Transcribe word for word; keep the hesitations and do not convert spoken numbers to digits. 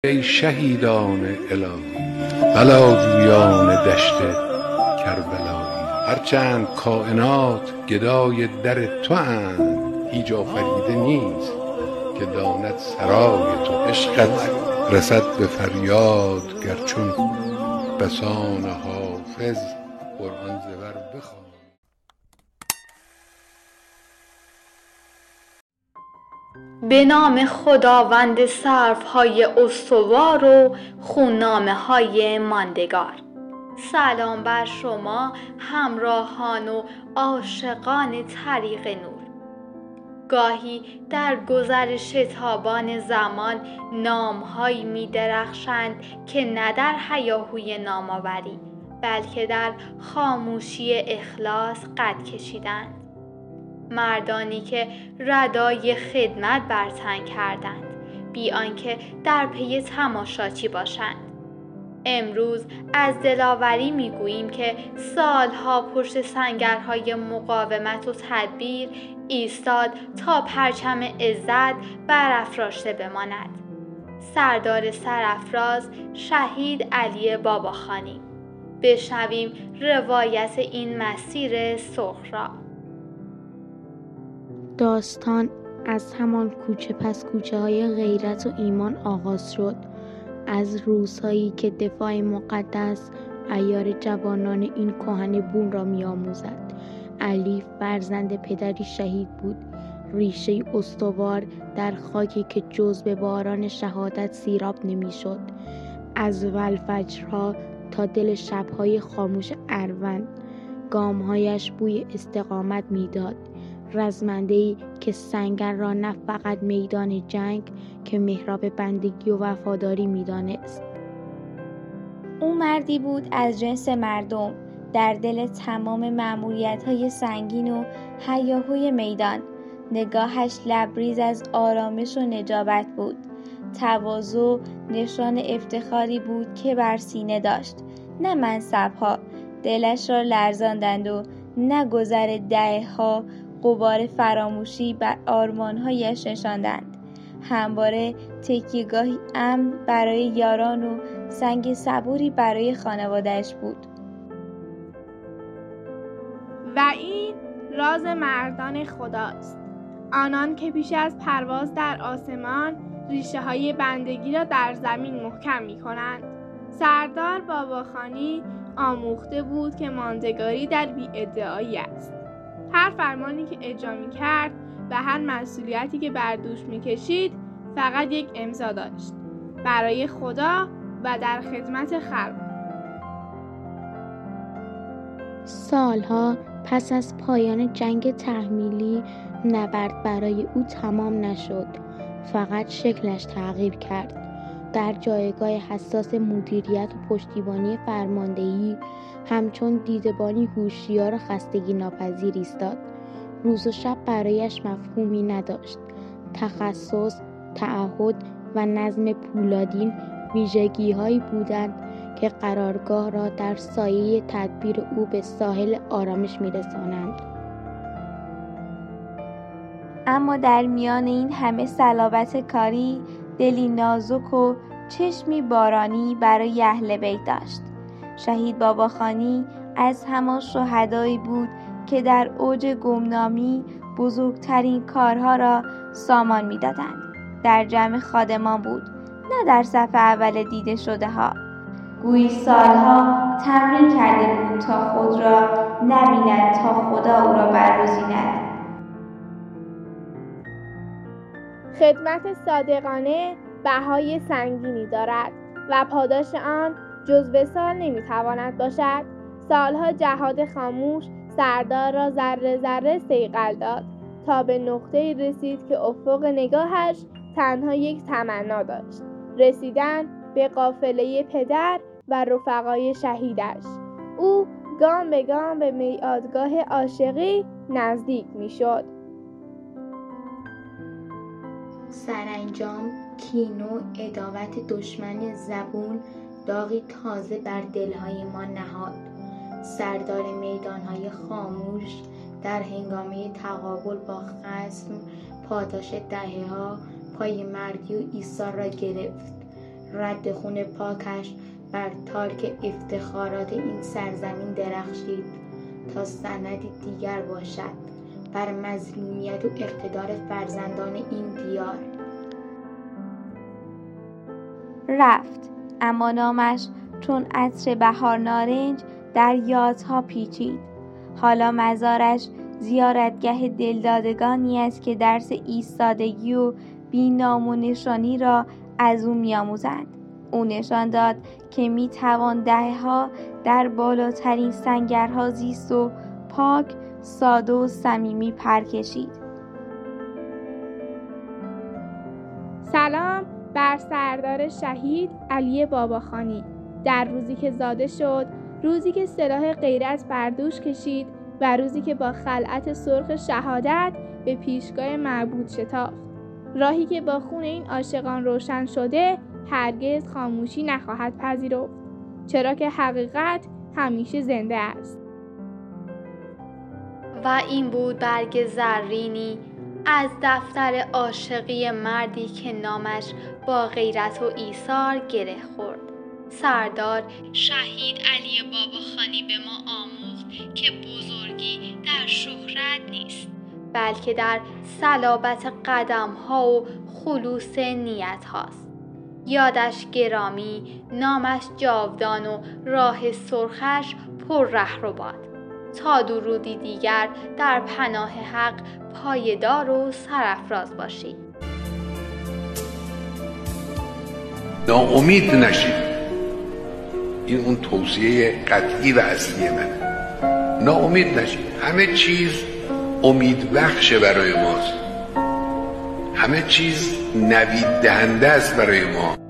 ای شهیدان الهی، بلاجویان دشت کربلایی، هرچند کائنات گدای در تو اند، هیچ آفریده نیست که داند سرای تو. عشقت رسد به فریاد گر چون بسان حافظ قرآن ز بر بخوان. به نام خداوند سروهای استوار و خوننامه های ماندگار. سلام بر شما همراهان و عاشقان طریق نور. گاهی در گذر شتابان زمان نامهایی می درخشند که نه در هیاهوی نامآوری بلکه در خاموشی اخلاص قد کشیدند. مردانی که ردای خدمت بر تن کردند بی آنکه در پی تماشاچی باشند. امروز از دلاوری میگوییم که سالها پشت سنگرهای مقاومت و تدبیر ایستاد تا پرچم عزت برافراشته بماند. سردار سرافراز شهید علی باباخانی. بشنویم روایت این مسیر سرخ را. داستان از همان کوچه پس کوچه های غیرت و ایمان آغاز شد. از روزهایی که دفاع مقدس عیار جوانان این کهن بوم را می آموزد. علی فرزند پدری شهید بود، ریشه استوار در خاکی که جز به باران شهادت سیراب نمی شد. از ولفجرها تا دل شبهای خاموش اروند گامهایش بوی استقامت می داد. رزمنده‌ای که سنگر را نه فقط میدان جنگ که محراب بندگی و وفاداری می‌دانست. او مردی بود از جنس مردم، در دل تمام مأموریت‌های سنگین و هیاهوی میدان. نگاهش لبریز از آرامش و نجابت بود. تواضع نشان افتخاری بود که بر سینه داشت، نه منصب‌ها دلش را لرزاندند و نه گذر دهه‌ها غبار فراموشی بر آرمان‌هایش نشاندند. همواره تکیه‌گاهی امن برای یاران و سنگ صبوری برای خانواده‌اش بود. و این راز مردان خداست، آنان که پیش از پرواز در آسمان ریشه‌های بندگی را در زمین محکم می‌کنند. سردار باباخانی آموخته بود که ماندگاری در بی‌ادعایی است. هر فرمانی که اجرا می‌کرد و هر مسئولیتی که بر دوش می‌کشید فقط یک امضا داشت: برای خدا و در خدمت خلق. سالها پس از پایان جنگ تحمیلی نبرد برای او تمام نشد، فقط شکلش تغییر کرد. در جایگاه حساس مدیریت و پشتیبانی فرماندهی همچون دیدبانی هوشیار و خستگی ناپذیر ایستاد. روز و شب برایش مفهومی نداشت. تخصص، تعهد و نظم پولادین ویژگی‌هایی بودند که قرارگاه را در سایه تدبیر او به ساحل آرامش می‌رسانند. اما در میان این همه صلابت کاری، دلی نازک و چشمی بارانی برای اهل بیت داشت. شهید باباخانی از همان شهدایی بود که در اوج گمنامی بزرگترین کارها را سامان می‌دادند. در جمع خادمان بود، نه در صف اول دیده شده ها. گویی سالها تمرین کرده بود تا خود را نبیند تا خدا او را برگزیند. خدمت صادقانه بهای سنگینی دارد و پاداش آن جز وصال نمیتواند باشد. سالها جهاد خاموش سردار را ذره ذره صیقل داد تا به نقطه‌ای رسید که افق نگاهش تنها یک تمنا داشت: رسیدن به قافله پدر و رفقای شهیدش. او گام به گام به میعادگاه عاشقی نزدیک میشد. سرانجام کین و عداوت دشمن زبون داغی تازه بر دلهای ما نهاد. سردار میدانهای خاموش در هنگامه تقابل با خصم پاداش دهه‌ها پای مردی و ایثار را گرفت. رد خون پاکش بر تارک افتخارات این سرزمین درخشید تا سندی دیگر باشد بر مظلومیت و اقتدار فرزندان این دیار. رفت، اما نامش چون عطر بهار نارنج در یادها پیچید. حالا مزارش زیارتگاه دلدادگانی است که درس ایستادگی و بی‌نام و نشانی را از او می‌آموزند. او نشان داد که می‌توان دهه‌ها در بالاترین سنگرها زیست و پاک، ساده و صمیمی پر کشید. سلام بر سردار شهید علی باباخانی. در روزی که زاده شد، روزی که سلاح غیرت بر دوش کشید و روزی که با خلعت سرخ شهادت به پیشگاه معبود شتافت. راهی که با خون این عاشقان روشن شده هرگز خاموشی نخواهد پذیرفت، چرا که حقیقت همیشه زنده است. و این بود برگ زرینی از دفتر عاشقی مردی که نامش با غیرت و ایثار گره خورد. سردار شهید علی باباخانی به ما آموخت که بزرگی در شهرت نیست، بلکه در صلابت قدم ها و خلوص نیت هاست. یادش گرامی، نامش جاودان و راه سرخش پر رهرو باد. تا درودی دیگر در پناه حق پایدار و سرافراز باشید. ناامید نشید. این اون توصیه قطعی و اصلی منه. ناامید نشید. همه چیز امید بخشه برای ماست. همه چیز نوید دهنده است برای ما.